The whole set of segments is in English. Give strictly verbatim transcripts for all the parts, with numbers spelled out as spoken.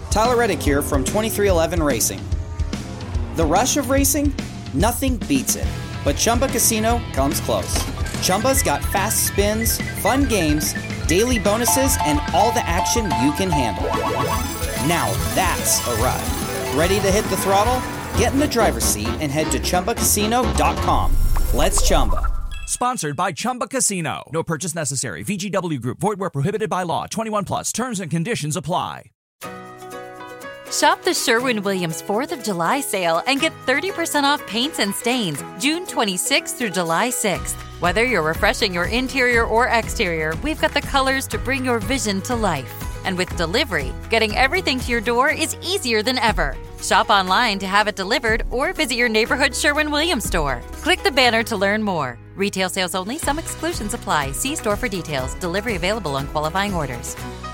Tyler Reddick here from twenty-three eleven Racing. The rush of racing? Nothing beats it. But Chumba Casino comes close. Chumba's got fast spins, fun games, daily bonuses, and all the action you can handle. Now that's a ride. Ready to hit the throttle? Get in the driver's seat and head to Chumba Casino dot com. Let's Chumba. Sponsored by Chumba Casino. No purchase necessary. V G W Group. Void where prohibited by law. twenty-one plus. Terms and conditions apply. Shop the Sherwin-Williams fourth of July sale and get thirty percent off paints and stains June twenty-sixth through July sixth. Whether you're refreshing your interior or exterior, we've got the colors to bring your vision to life. And with delivery, getting everything to your door is easier than ever. Shop online to have it delivered or visit your neighborhood Sherwin-Williams store. Click the banner to learn more. Retail sales only. Some exclusions apply. See store for details. Delivery available on qualifying orders.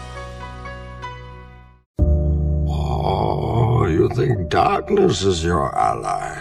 Oh, you think darkness is your ally?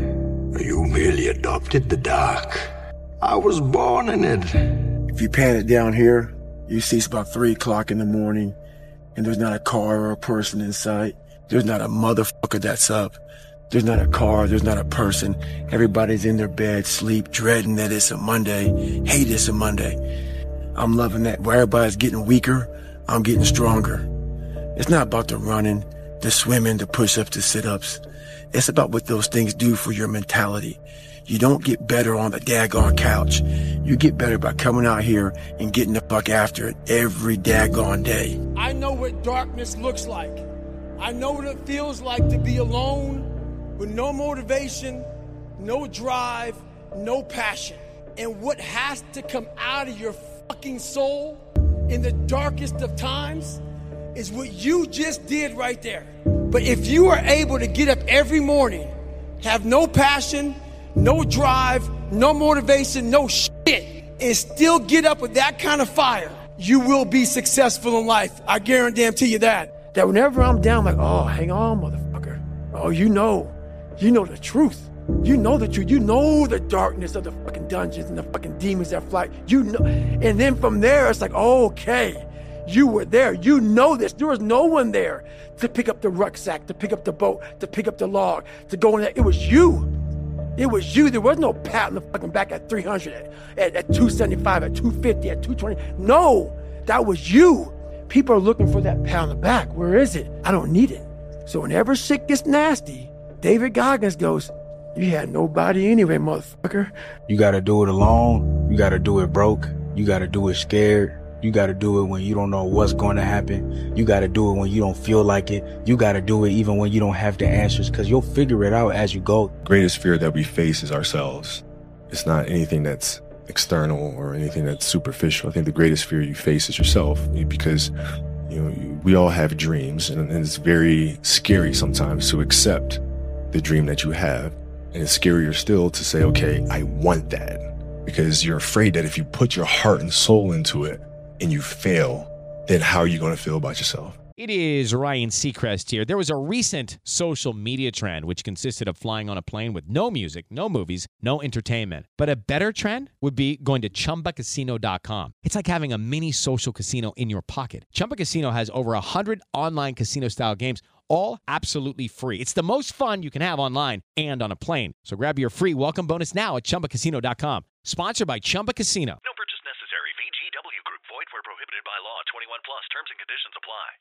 You merely adopted the dark. I was born in it. If you pan it down here, you see it's about three o'clock in the morning, and there's not a car or a person in sight. There's not a motherfucker that's up. There's not a car, there's not a person. Everybody's in their bed, sleep, dreading that it's a Monday. Hate it's a Monday. I'm loving that. Where everybody's getting weaker, I'm getting stronger. It's not about the running, the swimming, the push-ups, the sit-ups. It's about what those things do for your mentality. You don't get better on the daggone couch. You get better by coming out here and getting the fuck after it every daggone day. I know what darkness looks like. I know what it feels like to be alone with no motivation, no drive, no passion. And what has to come out of your fucking soul in the darkest of times is what you just did right there. But if you are able to get up every morning, have no passion, no drive, no motivation, no shit, and still get up with that kind of fire, you will be successful in life. I guarantee you that. That whenever I'm down, I'm like, oh, hang on, motherfucker. Oh, you know, you know the truth. You know the truth. You know the darkness of the fucking dungeons and the fucking demons that fly. You know, and then from there, it's like, okay, you were there. You know this. There was no one there to pick up the rucksack, to pick up the boat, to pick up the log, to go in there. It was you. It was you. There was no pat on the fucking back at three hundred, at, at, at two seventy-five, at two fifty, at two twenty. No, that was you. People are looking for that pat on the back. Where is it? I don't need it. So whenever shit gets nasty, David Goggins goes, you had nobody anyway, motherfucker. You gotta do it alone. You gotta do it broke. You gotta do it scared. You gotta do it when you don't know what's going to happen. You gotta do it when you don't feel like it. You gotta do it even when you don't have the answers, because you'll figure it out as you go. The greatest fear that we face is ourselves. It's not anything that's external or anything that's superficial. I think the greatest fear you face is yourself, because you know we all have dreams, and it's very scary sometimes to accept the dream that you have. And it's scarier still to say, okay, I want that, because you're afraid that if you put your heart and soul into it and you fail, then how are you going to feel about yourself? It is Ryan Seacrest here. There was a recent social media trend which consisted of flying on a plane with no music, no movies, no entertainment. But a better trend would be going to Chumba Casino dot com. It's like having a mini social casino in your pocket. Chumba Casino has over one hundred online casino-style games, all absolutely free. It's the most fun you can have online and on a plane. So grab your free welcome bonus now at Chumba Casino dot com. Sponsored by Chumba Casino. No purchase necessary. V G W Group. Void where prohibited by law. twenty-one plus. Terms and conditions apply.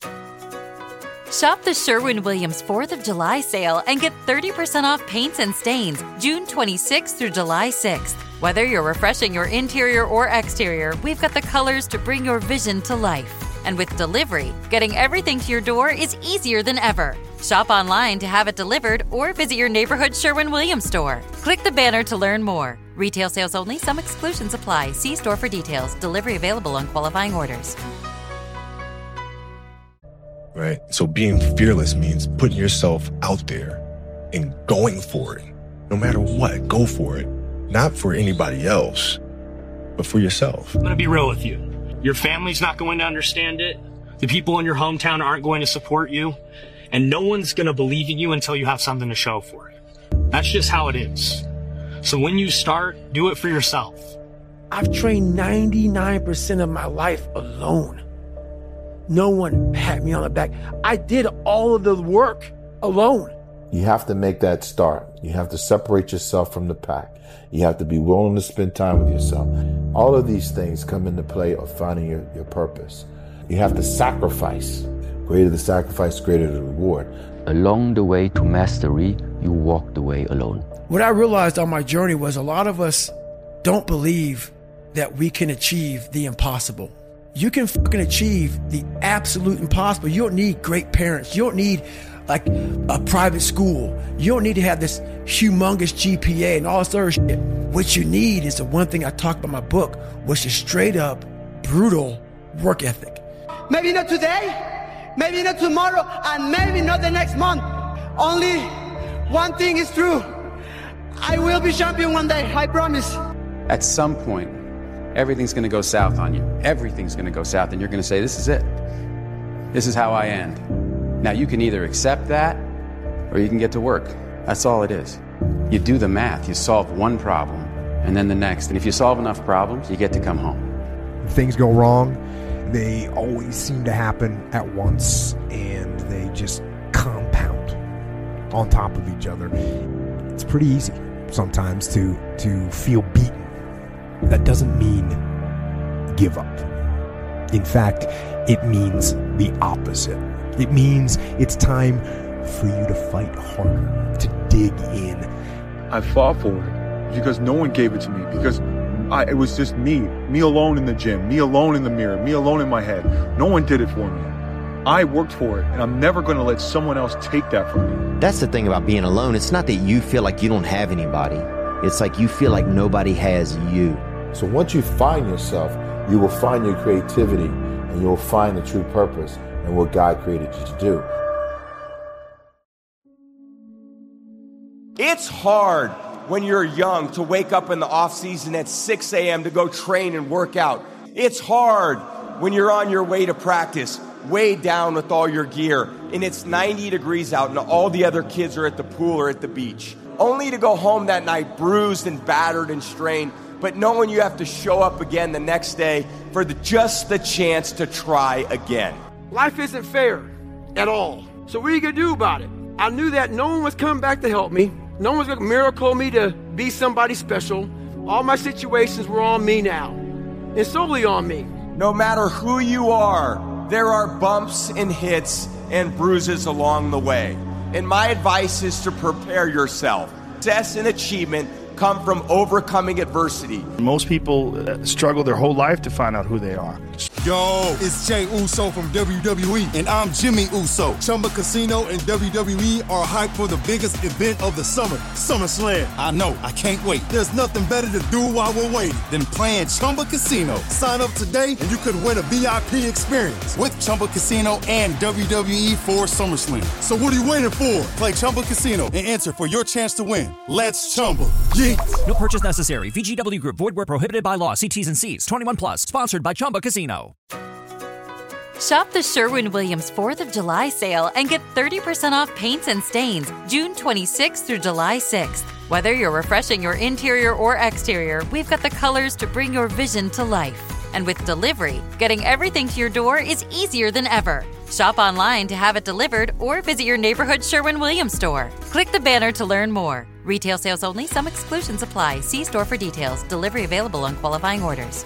Shop the Sherwin-Williams fourth of July sale and get thirty percent off paints and stains June twenty-sixth through July sixth. Whether you're refreshing your interior or exterior, we've got the colors to bring your vision to life. And with delivery, getting everything to your door is easier than ever. Shop online to have it delivered or visit your neighborhood Sherwin-Williams store. Click the banner to learn more. Retail sales only. Some exclusions apply. See store for details. Delivery available on qualifying orders. Right? So being fearless means putting yourself out there and going for it. No matter what, go for it. Not for anybody else, but for yourself. I'm going to be real with you. Your family's not going to understand it. The people in your hometown aren't going to support you. And no one's going to believe in you until you have something to show for it. That's just how it is. So when you start, do it for yourself. I've trained ninety-nine percent of my life alone. No one pat me on the back. I did all of the work alone. You have to make that start. You have to separate yourself from the pack. You have to be willing to spend time with yourself. All of these things come into play of finding your, your purpose. You have to sacrifice. Greater the sacrifice, greater the reward. Along the way to mastery, you walk the way alone. What I realized on my journey was a lot of us don't believe that we can achieve the impossible. You can fucking achieve the absolute impossible. You don't need great parents. You don't need like a private school. You don't need to have this humongous G P A and all this other shit. What you need is the one thing I talk about in my book, which is straight up brutal work ethic. Maybe not today, maybe not tomorrow, and maybe not the next month. Only one thing is true. I will be champion one day, I promise. At some point, everything's going to go south on you. Everything's going to go south, and you're going to say, this is it. This is how I end. Now, you can either accept that, or you can get to work. That's all it is. You do the math. You solve one problem, and then the next. And if you solve enough problems, you get to come home. Things go wrong. They always seem to happen at once, and they just compound on top of each other. It's pretty easy sometimes to to feel beaten. That doesn't mean give up. In fact, it means the opposite. It means it's time for you to fight harder, to dig in. I fought for it because no one gave it to me, because I, it was just me, me alone in the gym, me alone in the mirror, me alone in my head. No one did it for me. I worked for it, and I'm never going to let someone else take that from me. That's the thing about being alone. It's not that you feel like you don't have anybody. It's like you feel like nobody has you. So once you find yourself, you will find your creativity, and you will find the true purpose and what God created you to do. It's hard when you're young to wake up in the off season at six a.m. to go train and work out. It's hard when you're on your way to practice, weighed down with all your gear, and it's ninety degrees out and all the other kids are at the pool or at the beach. Only to go home that night bruised and battered and strained, but knowing you have to show up again the next day for the, just the chance to try again. Life isn't fair at all. So what are you going to do about it? I knew that no one was coming back to help me. No one was going to miracle me to be somebody special. All my situations were on me now, and solely on me. No matter who you are, there are bumps and hits and bruises along the way. And my advice is to prepare yourself. Success and achievement come from overcoming adversity. Most people struggle their whole life to find out who they are. Yo, it's Jey Uso from W W E, and I'm Jimmy Uso. Chumba Casino and W W E are hyped for the biggest event of the summer, SummerSlam. I know, I can't wait. There's nothing better to do while we're waiting than playing Chumba Casino. Sign up today and you could win a V I P experience with Chumba Casino and W W E for SummerSlam. So what are you waiting for? Play Chumba Casino and enter for your chance to win. Let's Chumba. Yeah. No purchase necessary. V G W Group. Void where prohibited by law. See T's and C's. twenty-one plus. Sponsored by Chumba Casino. Shop the Sherwin-Williams fourth of July sale and get thirty percent off paints and stains June twenty-sixth through July sixth. Whether you're refreshing your interior or exterior, we've got the colors to bring your vision to life. And with delivery, getting everything to your door is easier than ever. Shop online to have it delivered or visit your neighborhood Sherwin-Williams store. Click the banner to learn more. Retail sales only. Some exclusions apply. See store for details. Delivery available on qualifying orders.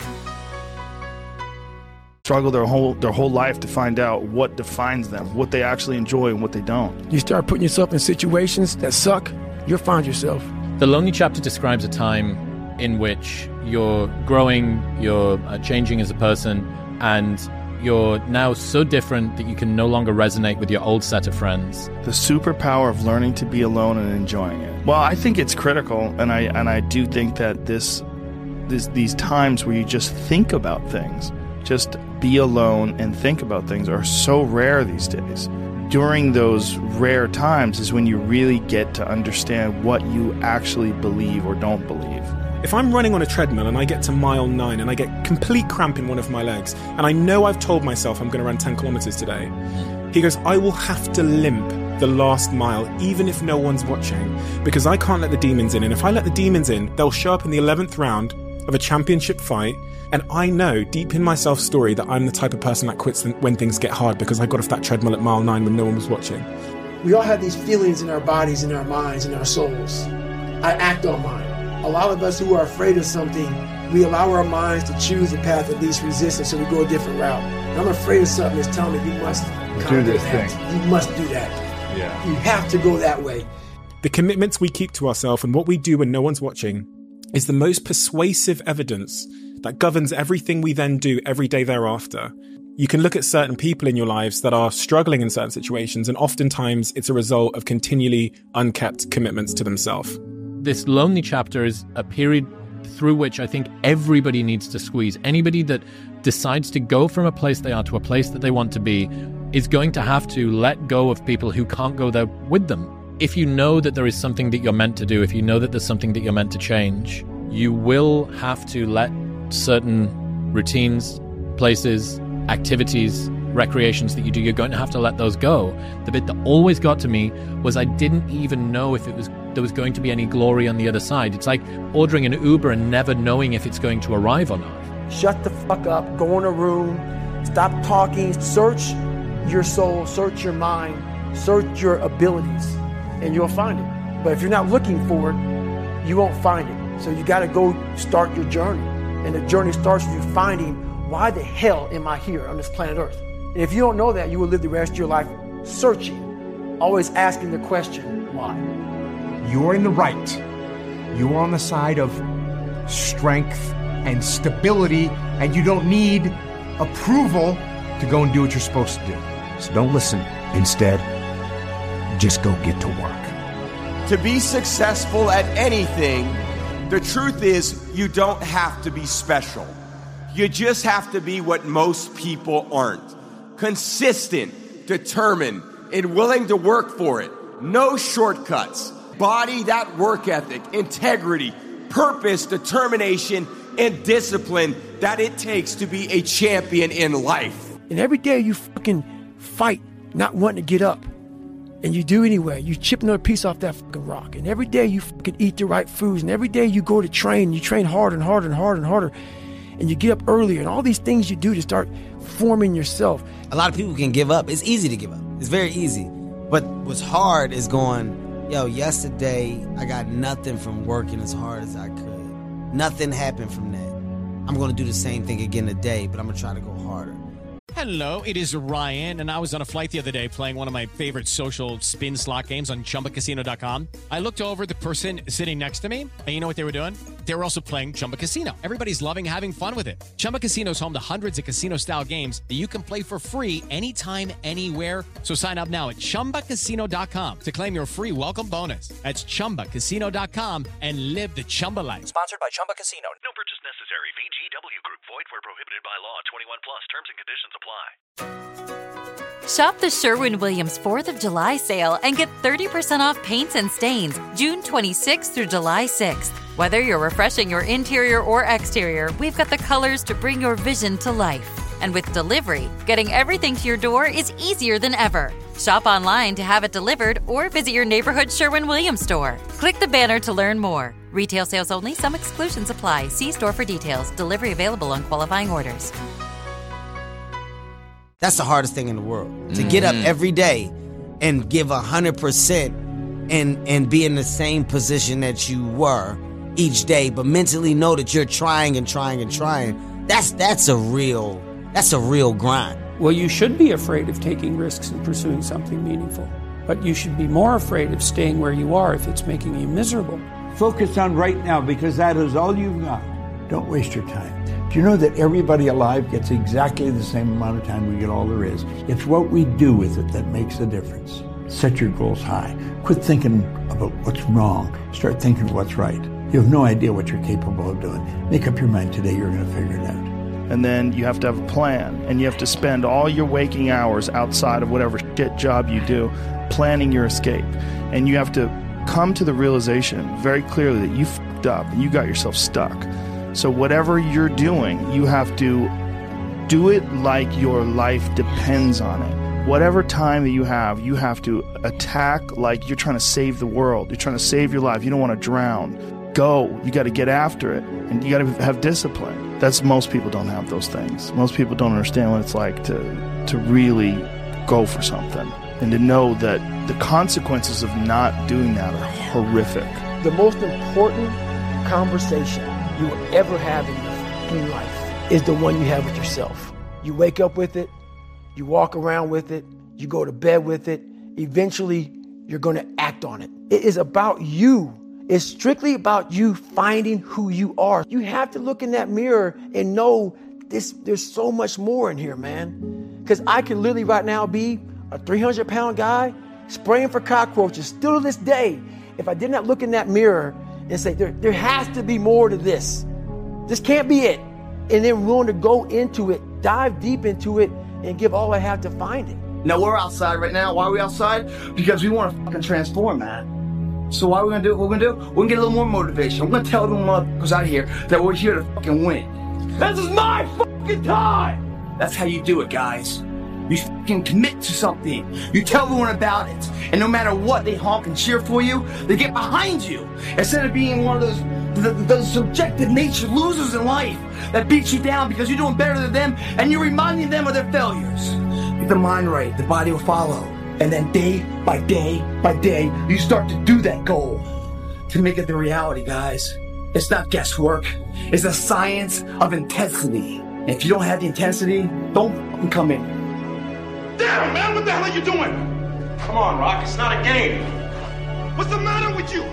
Struggle their whole their whole life to find out what defines them, what they actually enjoy and what they don't. You start putting yourself in situations that suck, you'll find yourself. The Lonely Chapter describes a time in which you're growing, you're uh, changing as a person, and you're now so different that you can no longer resonate with your old set of friends. The superpower of learning to be alone and enjoying it. Well, I think it's critical, and I and I do think that this, this these times where you just think about things, just be alone and think about things, are so rare these days. During those rare times is when you really get to understand what you actually believe or don't believe. If I'm running on a treadmill and I get to mile nine and I get complete cramp in one of my legs, and I know I've told myself I'm going to run ten kilometers today, he goes, I will have to limp the last mile, even if no one's watching, because I can't let the demons in. And if I let the demons in, they'll show up in the eleventh round of a championship fight, and I know deep in my self-story that I'm the type of person that quits when things get hard because I got off that treadmill at mile nine when no one was watching. We all have these feelings in our bodies, in our minds, in our souls. I act on mine. A lot of us who are afraid of something, we allow our minds to choose the path of least resistance, so we go a different route. And I'm afraid of something that's telling me you must do this that. thing. You must do that. Yeah. You have to go that way. The commitments we keep to ourselves and what we do when no one's watching is the most persuasive evidence that governs everything we then do every day thereafter. You can look at certain people in your lives that are struggling in certain situations, and oftentimes it's a result of continually unkept commitments to themselves. This lonely chapter is a period through which I think everybody needs to squeeze. Anybody that decides to go from a place they are to a place that they want to be is going to have to let go of people who can't go there with them. If you know that there is something that you're meant to do, if you know that there's something that you're meant to change, you will have to let certain routines, places, activities, recreations that you do, you're going to have to let those go. The bit that always got to me was I didn't even know if it was there was going to be any glory on the other side. It's like ordering an Uber and never knowing if it's going to arrive or not. Shut the fuck up, go in a room, stop talking, search your soul, search your mind, search your abilities, and you'll find it. But if you're not looking for it, you won't find it. So you got to go start your journey. And the journey starts with you finding, why the hell am I here on this planet Earth? And if you don't know that, you will live the rest of your life searching, always asking the question, why? You're in the right. You're on the side of strength and stability, and you don't need approval to go and do what you're supposed to do. So don't listen. Instead, just go get to work. To be successful at anything, the truth is you don't have to be special. You just have to be what most people aren't. Consistent, determined, and willing to work for it. No shortcuts. Body that work ethic, integrity, purpose, determination, and discipline that it takes to be a champion in life. And every day you fucking fight, not wanting to get up. And you do anyway. You chip another piece off that fucking rock. And every day you fucking eat the right foods. And every day you go to train. You train harder and harder and harder and harder. And you get up earlier. And all these things you do to start forming yourself. A lot of people can give up. It's easy to give up. It's very easy. But what's hard is going, yo, yesterday I got nothing from working as hard as I could. Nothing happened from that. I'm going to do the same thing again today, but I'm going to try to go harder. Hello, it is Ryan, and I was on a flight the other day playing one of my favorite social spin slot games on Chumba Casino dot com. I looked over at the person sitting next to me, and you know what they were doing? They were also playing Chumba Casino. Everybody's loving having fun with it. Chumba Casino is home to hundreds of casino-style games that you can play for free anytime, anywhere. So sign up now at Chumba Casino dot com to claim your free welcome bonus. That's Chumba Casino dot com and live the Chumba life. Sponsored by Chumba Casino. No purchase necessary. V G W Group. Void where prohibited by law. twenty-one plus. Terms and conditions apply. Shop the Sherwin-Williams fourth of July sale and get thirty percent off paints and stains June twenty-sixth through July sixth. Whether you're refreshing your interior or exterior, we've got the colors to bring your vision to life. And with delivery, getting everything to your door is easier than ever. Shop online to have it delivered or visit your neighborhood Sherwin-Williams store. Click the banner to learn more. Retail sales only. Some exclusions apply. See store for details. Delivery available on qualifying orders. That's the hardest thing in the world. To get up every day and give one hundred percent and, and be in the same position that you were each day, but mentally know that you're trying and trying and trying. That's that's a real that's a real grind. Well, you should be afraid of taking risks and pursuing something meaningful. But you should be more afraid of staying where you are if it's making you miserable. Focus on right now, because that is all you've got. Don't waste your time. Do you know that everybody alive gets exactly the same amount of time we get all there is? It's what we do with it that makes the difference. Set your goals high. Quit thinking about what's wrong. Start thinking what's right. You have no idea what you're capable of doing. Make up your mind today, you're going to figure it out. And then you have to have a plan, and you have to spend all your waking hours outside of whatever shit job you do planning your escape. And you have to come to the realization very clearly that you fucked up and you got yourself stuck. So whatever you're doing, you have to do it like your life depends on it. Whatever time that you have, you have to attack like you're trying to save the world. You're trying to save your life. You don't want to drown. go. You got to get after it. And you got to have discipline. That's most people don't have those things. Most people don't understand what it's like to to really go for something and to know that the consequences of not doing that are horrific. The most important conversation you will ever have in your fucking life is the one you have with yourself. You wake up with it, you walk around with it, you go to bed with it. Eventually, you're going to act on it. It is about you. It's strictly about you finding who you are. You have to look in that mirror and know this. There's so much more in here, man. Because I could literally right now be a three hundred pound guy spraying for cockroaches still to this day. If I did not look in that mirror and say, there, there has to be more to this. This can't be it. And then willing to go into it, dive deep into it, and give all I have to find it. Now, we're outside right now. Why are we outside? Because we want to fucking transform, man. So what are we going to do? What we're going to do? We're going to get a little more motivation. We're going to tell everyone motherfuckers out here that we're here to fucking win. This is my fucking time! That's how you do it, guys. You fucking commit to something. You tell everyone about it. And no matter what, they honk and cheer for you. They get behind you. Instead of being one of those, those subjective nature losers in life that beats you down because you're doing better than them and you're reminding them of their failures. Get the mind right, the body will follow. And then day by day by day, you start to do that goal to make it the reality, guys. It's not guesswork. It's a science of intensity. And if you don't have the intensity, don't fucking come in. Damn, man, what the hell are you doing? Come on, Rock, it's not a game. What's the matter with you?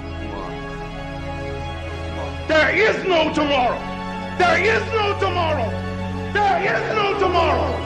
There is no tomorrow. There is no tomorrow. There is no tomorrow.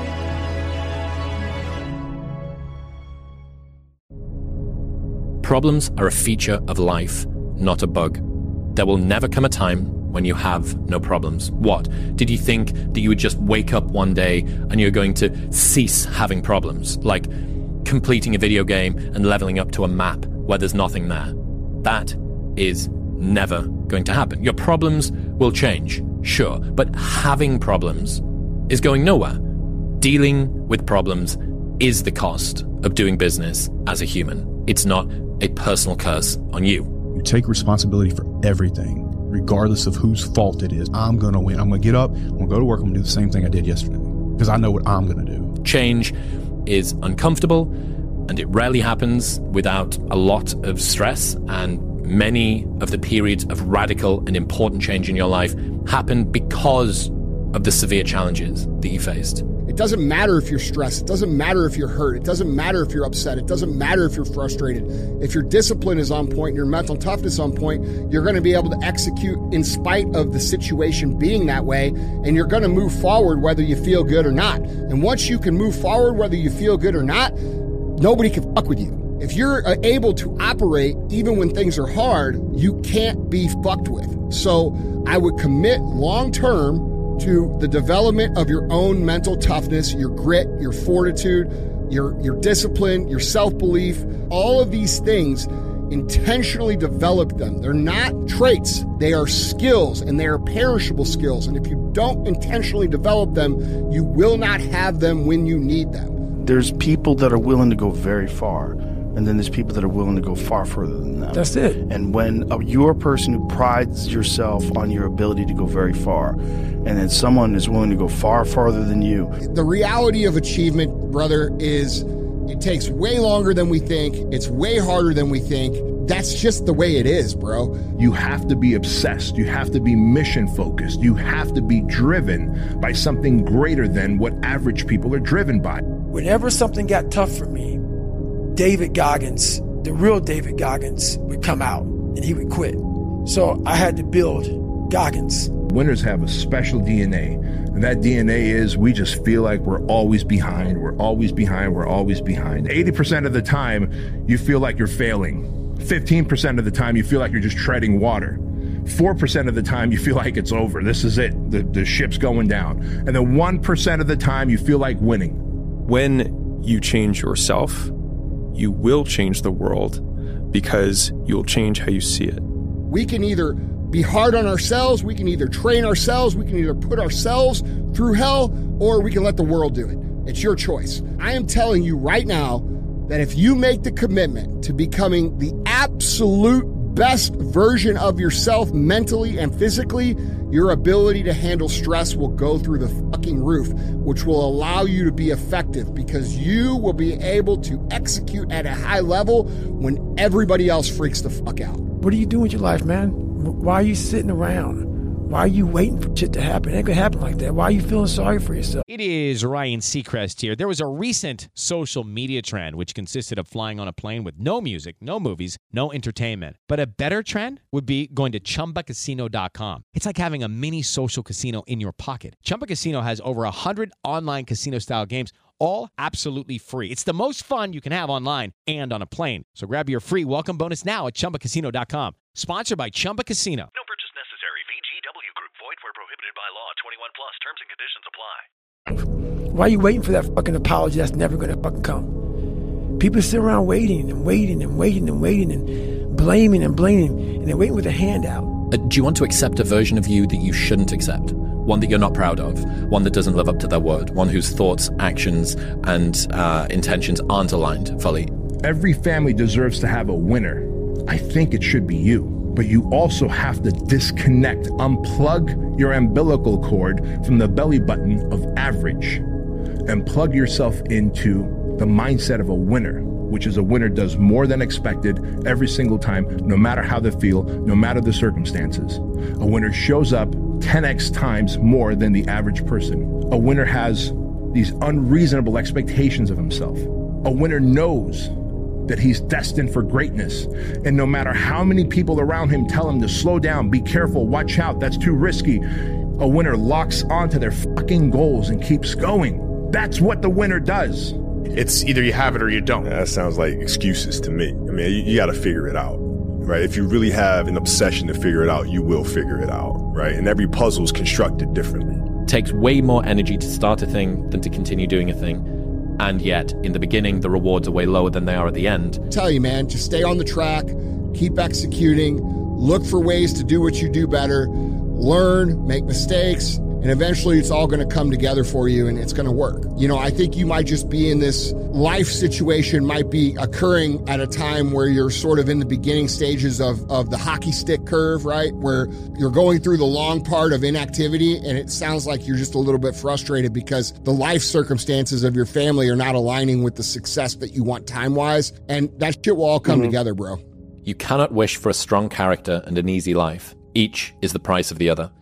Problems are a feature of life, not a bug. There will never come a time when you have no problems. What? Did you think that you would just wake up one day and you're going to cease having problems? Like completing a video game and leveling up to a map where there's nothing there. That is never going to happen. Your problems will change, sure, but having problems is going nowhere. Dealing with problems is the cost of doing business as a human. It's not a personal curse on you. You take responsibility for everything, regardless of whose fault it is. I'm going to win. I'm going to get up, I'm going to go to work, I'm going to do the same thing I did yesterday because I know what I'm going to do. Change is uncomfortable and it rarely happens without a lot of stress, and many of the periods of radical and important change in your life happen because of the severe challenges that you faced. It doesn't matter if you're stressed. It doesn't matter if you're hurt. It doesn't matter if you're upset. It doesn't matter if you're frustrated. If your discipline is on point and your mental toughness on point, you're going to be able to execute in spite of the situation being that way, and you're going to move forward whether you feel good or not. And once you can move forward whether you feel good or not, nobody can fuck with you. If you're able to operate even when things are hard, you can't be fucked with. So I would commit long-term to the development of your own mental toughness, your grit, your fortitude, your, your discipline, your self-belief. All of these things, intentionally develop them. They're not traits. They are skills, and they are perishable skills. And if you don't intentionally develop them, you will not have them when you need them. There's people that are willing to go very far, and then there's people that are willing to go far further than them. That's it. And when uh, you're a person who prides yourself on your ability to go very far, and then someone is willing to go far farther than you. The reality of achievement, brother, is it takes way longer than we think. It's way harder than we think. That's just the way it is, bro. You have to be obsessed. You have to be mission focused. You have to be driven by something greater than what average people are driven by. Whenever something got tough for me, David Goggins, the real David Goggins, would come out and he would quit. So I had to build Goggins. Winners have a special D N A, and that D N A is we just feel like we're always behind, we're always behind, we're always behind. eighty percent of the time, you feel like you're failing. fifteen percent of the time, you feel like you're just treading water. four percent of the time, you feel like it's over. This is it. The, the ship's going down. And then one percent of the time, you feel like winning. When you change yourself, you will change the world because you'll change how you see it. We can either be hard on ourselves, we can either train ourselves, we can either put ourselves through hell, or we can let the world do it. It's your choice. I am telling you right now that if you make the commitment to becoming the absolute best version of yourself mentally and physically, your ability to handle stress will go through the fucking roof, which will allow you to be effective because you will be able to execute at a high level when everybody else freaks the fuck out. What are you doing with your life, man? Why are you sitting around? Why are you waiting for shit to happen? It ain't gonna happen like that. Why are you feeling sorry for yourself? It is Ryan Seacrest here. There was a recent social media trend which consisted of flying on a plane with no music, no movies, no entertainment. But a better trend would be going to Chumba Casino dot com. It's like having a mini social casino in your pocket. Chumba Casino has over one hundred online casino-style games, all absolutely free. It's the most fun you can have online and on a plane. So grab your free welcome bonus now at Chumba Casino dot com. Sponsored by Chumba Casino. No purchase necessary. V G W Group. Void where prohibited by law. twenty-one plus. Terms and conditions apply. Why are you waiting for that fucking apology that's never going to fucking come? People sit around waiting and waiting and waiting and waiting and blaming and blaming, and they're waiting with a hand out. Uh, do you want to accept a version of you that you shouldn't accept? One that you're not proud of, one that doesn't live up to their word, one whose thoughts, actions, and uh, intentions aren't aligned fully. Every family deserves to have a winner. I think it should be you. But you also have to disconnect, unplug your umbilical cord from the belly button of average and plug yourself into the mindset of a winner, which is a winner does more than expected every single time, no matter how they feel, no matter the circumstances. A winner shows up ten x times more than the average person. A winner has these unreasonable expectations of himself. A winner knows that he's destined for greatness. And no matter how many people around him tell him to slow down, be careful, watch out, that's too risky, a winner locks onto their fucking goals and keeps going. That's what the winner does. It's either you have it or you don't. That sounds like excuses to me. I mean, you, you got to figure it out, right? If you really have an obsession to figure it out, you will figure it out, right? And every puzzle is constructed differently. It takes way more energy to start a thing than to continue doing a thing. And yet, in the beginning, the rewards are way lower than they are at the end. I tell you, man, just stay on the track, keep executing, look for ways to do what you do better, learn, make mistakes, and eventually it's all going to come together for you and it's going to work. You know, I think you might just be in this life situation might be occurring at a time where you're sort of in the beginning stages of, of the hockey stick curve, right? Where you're going through the long part of inactivity and it sounds like you're just a little bit frustrated because the life circumstances of your family are not aligning with the success that you want time-wise. And that shit will all come mm-hmm. together, bro. You cannot wish for a strong character and an easy life. Each is the price of the other.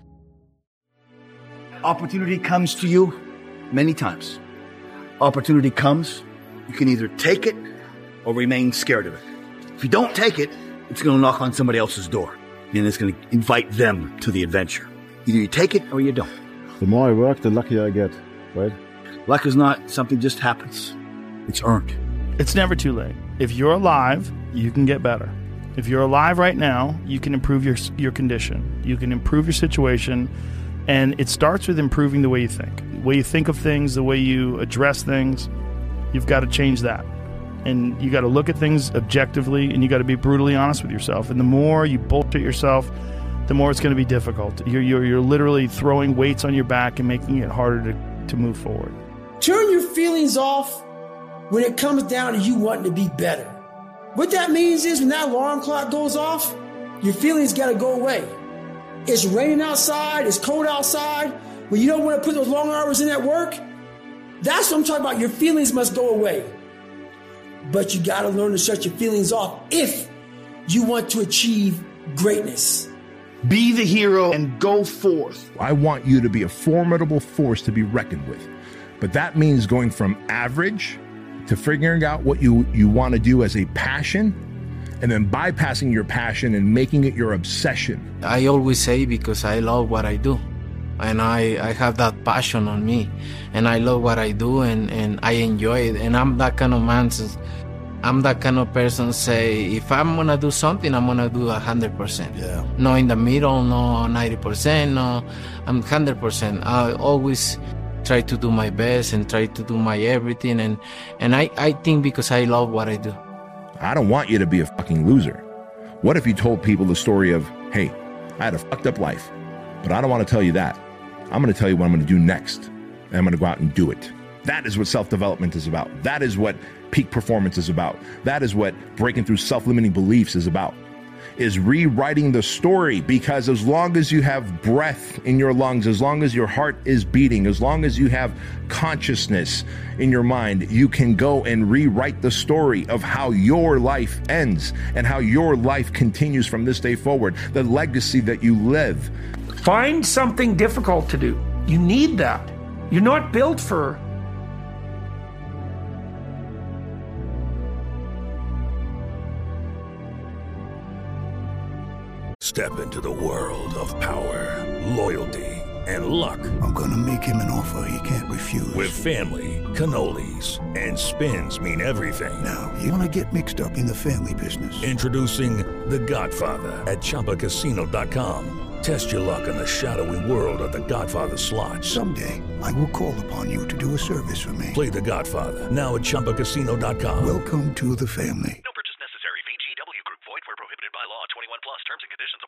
Opportunity comes to you many times. Opportunity comes, you can either take it or remain scared of it. If you don't take it, it's going to knock on somebody else's door. And it's going to invite them to the adventure. Either you take it or you don't. The more I work, the luckier I get, right? Luck is not something just happens. It's earned. It's never too late. If you're alive, you can get better. If you're alive right now, you can improve your your condition. You can improve your situation. And it starts with improving the way you think. The way you think of things, the way you address things, you've got to change that. And you got to look at things objectively, and you got to be brutally honest with yourself. And the more you bullshit yourself, the more it's going to be difficult. You're, you're, you're literally throwing weights on your back and making it harder to, to move forward. Turn your feelings off when it comes down to you wanting to be better. What that means is when that alarm clock goes off, your feelings got to go away. It's raining outside, it's cold outside, when you don't want to put those long hours in at work, that's what I'm talking about. Your feelings must go away. But you got to learn to shut your feelings off if you want to achieve greatness. Be the hero and go forth. I want you to be a formidable force to be reckoned with. But that means going from average to figuring out what you, you want to do as a passion, and then bypassing your passion and making it your obsession. I always say because I love what I do. And I, I have that passion on me. And I love what I do and, and I enjoy it. And I'm that kind of man. I'm that kind of person say, if I'm going to do something, I'm going to do one hundred percent. Yeah. No in the middle, no ninety percent, no. I'm one hundred percent. I always try to do my best and try to do my everything. And, and I, I think because I love what I do. I don't want you to be a fucking loser. What if you told people the story of, hey, I had a fucked up life, but I don't want to tell you that. I'm going to tell you what I'm going to do next, and I'm going to go out and do it. That is what self-development is about. That is what peak performance is about. That is what breaking through self-limiting beliefs is about. is rewriting the story, because as long as you have breath in your lungs, as long as your heart is beating, as long as you have consciousness in your mind, you can go and rewrite the story of how your life ends and how your life continues from this day forward, the legacy that you live. Find something difficult to do. You need that. You're not built for... Step into the world of power, loyalty, and luck. I'm gonna make him an offer he can't refuse. With family, cannolis, and spins mean everything. Now, you wanna get mixed up in the family business. Introducing The Godfather at Chumba Casino dot com. Test your luck in the shadowy world of The Godfather slot. Someday, I will call upon you to do a service for me. Play The Godfather, now at Chumba Casino dot com. Welcome to the family. No purchase necessary. V G W Group. Void where prohibited by law. twenty-one plus terms and conditions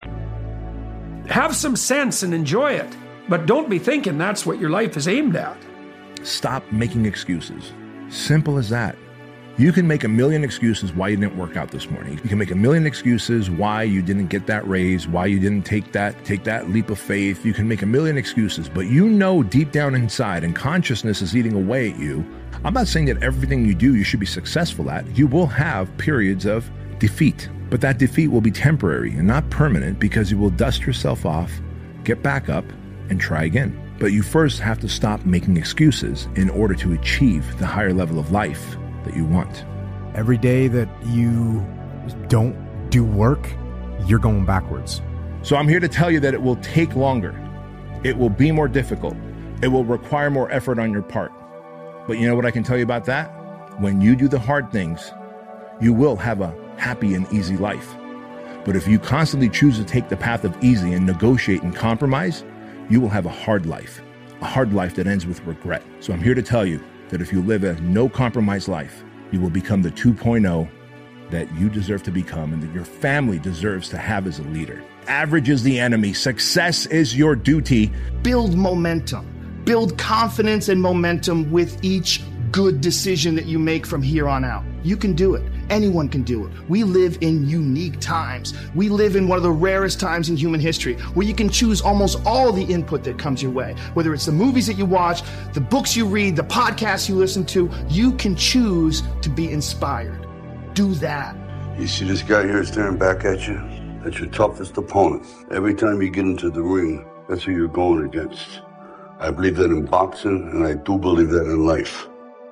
apply. Have some sense and enjoy it. But don't be thinking that's what your life is aimed at. Stop making excuses. Simple as that. You can make a million excuses why you didn't work out this morning. You can make a million excuses why you didn't get that raise, why you didn't take that take that leap of faith. You can make a million excuses, but you know deep down inside, and consciousness is eating away at you. I'm not saying that everything you do you should be successful at. You will have periods of defeat, but that defeat will be temporary and not permanent, because you will dust yourself off, get back up, and try again. But you first have to stop making excuses in order to achieve the higher level of life that you want. Every day that you don't do work, you're going backwards. So I'm here to tell you that it will take longer. It will be more difficult. It will require more effort on your part. But you know what I can tell you about that? When you do the hard things, you will have a happy and easy life. But if you constantly choose to take the path of easy and negotiate and compromise, you will have a hard life, a hard life that ends with regret. So I'm here to tell you that if you live a no-compromise life, you will become the two point oh that you deserve to become and that your family deserves to have as a leader. Average is the enemy. Success is your duty. Build momentum. Build confidence and momentum with each good decision that you make from here on out. You can do it. Anyone can do it. We live in unique times. We live in one of the rarest times in human history where you can choose almost all the input that comes your way. Whether it's the movies that you watch, the books you read, the podcasts you listen to, you can choose to be inspired. Do that. You see this guy here staring back at you? That's your toughest opponent. Every time you get into the ring, that's who you're going against. I believe that in boxing, and I do believe that in life.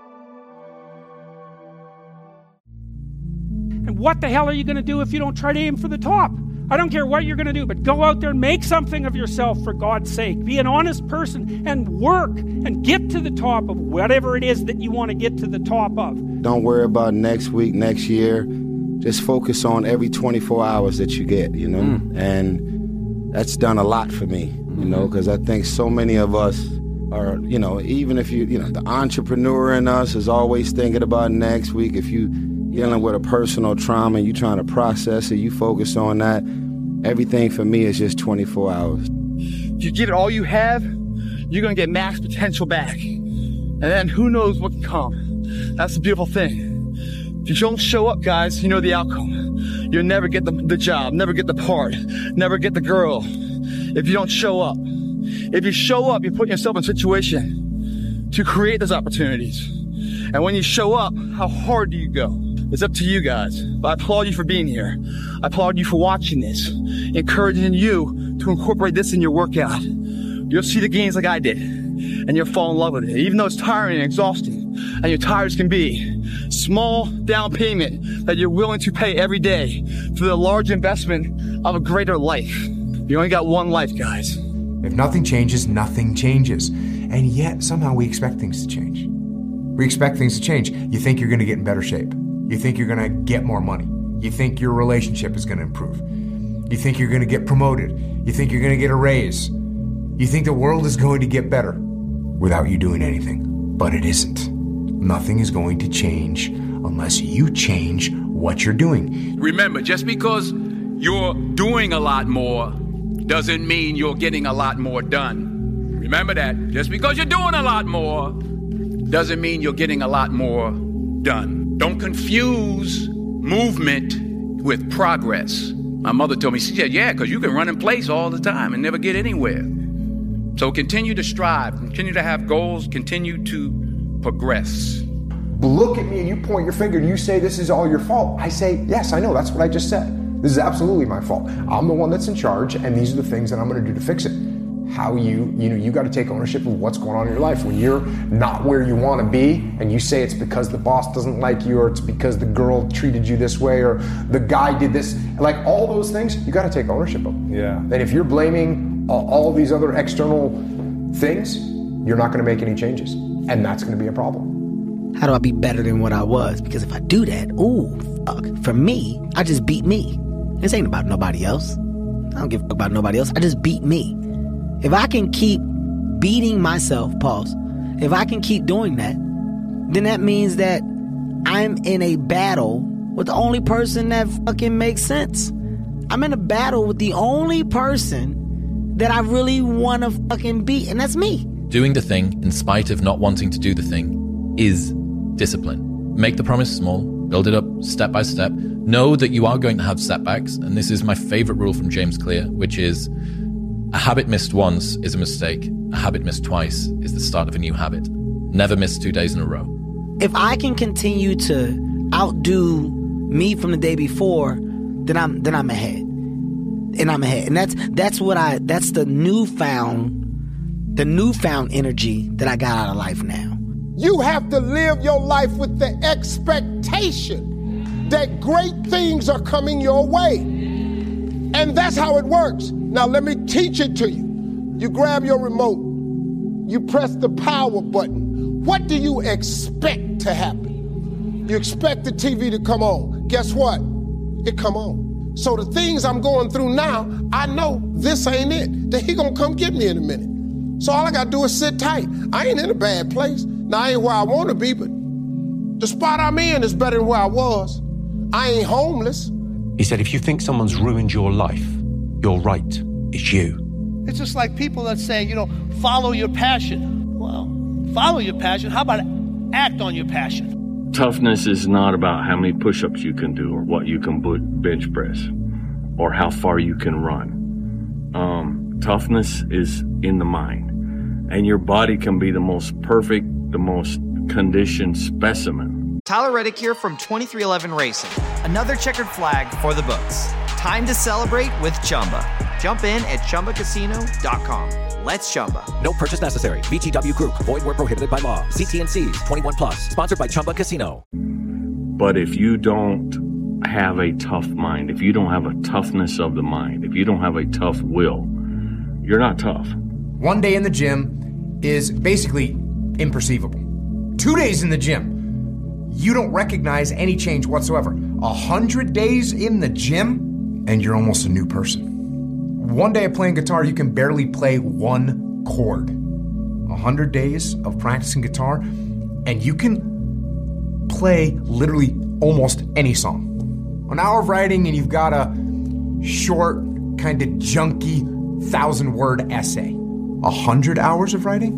And what the hell are you going to do if you don't try to aim for the top? I don't care what you're going to do, but go out there and make something of yourself for God's sake. Be an honest person and work and get to the top of whatever it is that you want to get to the top of. Don't worry about next week, next year. Just focus on every twenty-four hours that you get, you know? Mm. And that's done a lot for me, you know, because I think so many of us are, you know, even if you, you know, the entrepreneur in us is always thinking about next week. If you dealing with a personal trauma and you trying to process it, you focus on that. Everything for me is just twenty-four hours. If you give it all you have, you're going to get max potential back. And then who knows what can come. That's the beautiful thing. If you don't show up, guys, you know the outcome. You'll never get the, the job, never get the part, never get the girl if you don't show up. If you show up, you put yourself in a situation to create those opportunities. And when you show up, how hard do you go? It's up to you guys. But I applaud you for being here. I applaud you for watching this, encouraging you to incorporate this in your workout. You'll see the gains like I did, and you'll fall in love with it. Even though it's tiring and exhausting, and you're tired as can be, small down payment that you're willing to pay every day for the large investment of a greater life. You only got one life, guys. If nothing changes, nothing changes. And yet, somehow we expect things to change. We expect things to change. You think you're going to get in better shape. You think you're going to get more money. You think your relationship is going to improve. You think you're going to get promoted. You think you're going to get a raise. You think the world is going to get better without you doing anything. But it isn't. Nothing is going to change unless you change what you're doing. Remember, just because you're doing a lot more doesn't mean you're getting a lot more done. Remember that. Just because you're doing a lot more doesn't mean you're getting a lot more done. Don't confuse movement with progress. My mother told me, she said, yeah, because you can run in place all the time and never get anywhere. So continue to strive, continue to have goals, continue to progress. Look at me and you point your finger and you say this is all your fault. I say, yes, I know, that's what I just said. This is absolutely my fault. I'm the one that's in charge, and these are the things that I'm going to do to fix it. How you, you know, you got to take ownership of what's going on in your life. When you're not where you want to be and you say it's because the boss doesn't like you, or it's because the girl treated you this way, or the guy did this, like all those things, you got to take ownership of them. Yeah. And if you're blaming all, all these other external things, you're not going to make any changes. And that's going to be a problem. How do I be better than what I was? Because if I do that, ooh, fuck. For me, I just beat me. This ain't about nobody else. I don't give a fuck about nobody else. I just beat me. If I can keep beating myself, pause, if I can keep doing that, then that means that I'm in a battle with the only person that fucking makes sense. I'm in a battle with the only person that I really want to fucking beat, and that's me. Doing the thing in spite of not wanting to do the thing is discipline. Make the promise small, build it up step by step. Know that you are going to have setbacks, and this is my favorite rule from James Clear, which is a habit missed once is a mistake. A habit missed twice is the start of a new habit. Never miss two days in a row. If I can continue to outdo me from the day before, then I'm then I'm ahead. And I'm ahead. And that's that's what I that's the newfound the newfound energy that I got out of life now. You have to live your life with the expectation that great things are coming your way. And that's how it works. Now let me teach it to you. You grab your remote, you press the power button. What do you expect to happen? You expect the T V to come on. Guess what? It come on. So the things I'm going through now, I know this ain't it. That he gonna come get me in a minute. So all I gotta do is sit tight. I ain't in a bad place. Now I ain't where I wanna be, but the spot I'm in is better than where I was. I ain't homeless. He said, if you think someone's ruined your life, you're right. It's you. It's just like people that say, you know, follow your passion. Well, follow your passion. How about act on your passion? Toughness is not about how many push-ups you can do or what you can bench press or how far you can run. Um, toughness is in the mind. And your body can be the most perfect, the most conditioned specimen. Tyler Reddick here from twenty-three eleven Racing. Another checkered flag for the books. Time to celebrate with Chumba. Jump in at Chumba Casino dot com. Let's Chumba. No purchase necessary. V G W Group. Void where prohibited by law. See T and C's. twenty-one plus. Sponsored by Chumba Casino. But if you don't have a tough mind, if you don't have a toughness of the mind, if you don't have a tough will, you're not tough. One day in the gym is basically imperceivable. Two days in the gym, you don't recognize any change whatsoever. A hundred days in the gym, and you're almost a new person. One day of playing guitar, you can barely play one chord. A hundred days of practicing guitar, and you can play literally almost any song. An hour of writing, and you've got a short, kind of junky, thousand-word essay. A hundred hours of writing,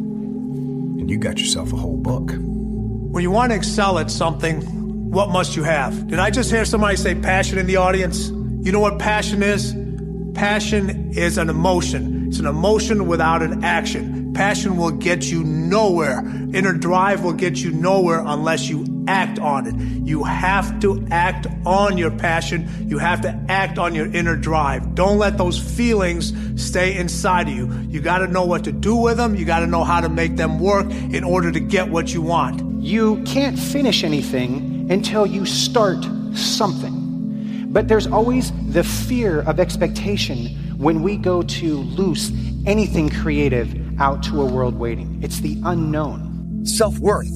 and you got yourself a whole book. When you want to excel at something, what must you have? Did I just hear somebody say passion in the audience? You know what passion is? Passion is an emotion. It's an emotion without an action. Passion will get you nowhere. Inner drive will get you nowhere unless you act on it. You have to act on your passion. You have to act on your inner drive. Don't let those feelings stay inside of you. You got to know what to do with them. You got to know how to make them work in order to get what you want. You can't finish anything until you start something. But there's always the fear of expectation when we go to loose anything creative out to a world waiting. It's the unknown. Self-worth.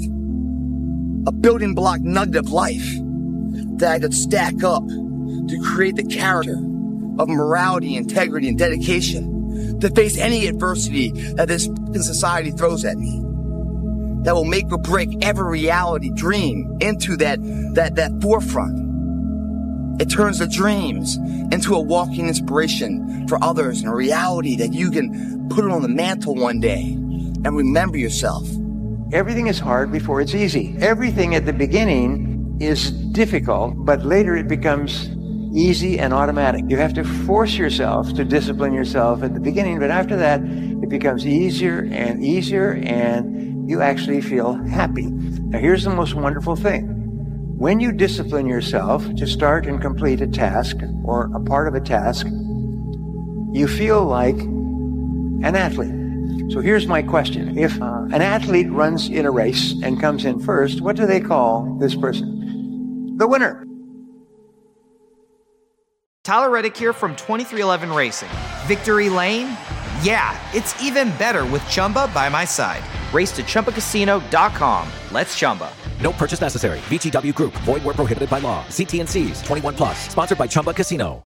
A building block nugget of life that I could stack up to create the character of morality, integrity, and dedication to face any adversity that this society throws at me. That will make or break every reality dream into that, that, that forefront. It turns the dreams into a walking inspiration for others and a reality that you can put it on the mantle one day and remember yourself. Everything is hard before it's easy. Everything at the beginning is difficult, but later it becomes easy and automatic. You have to force yourself to discipline yourself at the beginning, but after that, it becomes easier and easier, and you actually feel happy. Now, here's the most wonderful thing. When you discipline yourself to start and complete a task or a part of a task, you feel like an athlete. So here's my question. If uh, an athlete runs in a race and comes in first, what do they call this person? The winner. Tyler Reddick here from twenty-three eleven Racing. Victory Lane? Yeah, it's even better with Chumba by my side. Race to Chumba Casino dot com. Let's Chumba. No purchase necessary. V G W Group. Void where prohibited by law. See T and C's. twenty-one plus. Sponsored by Chumba Casino.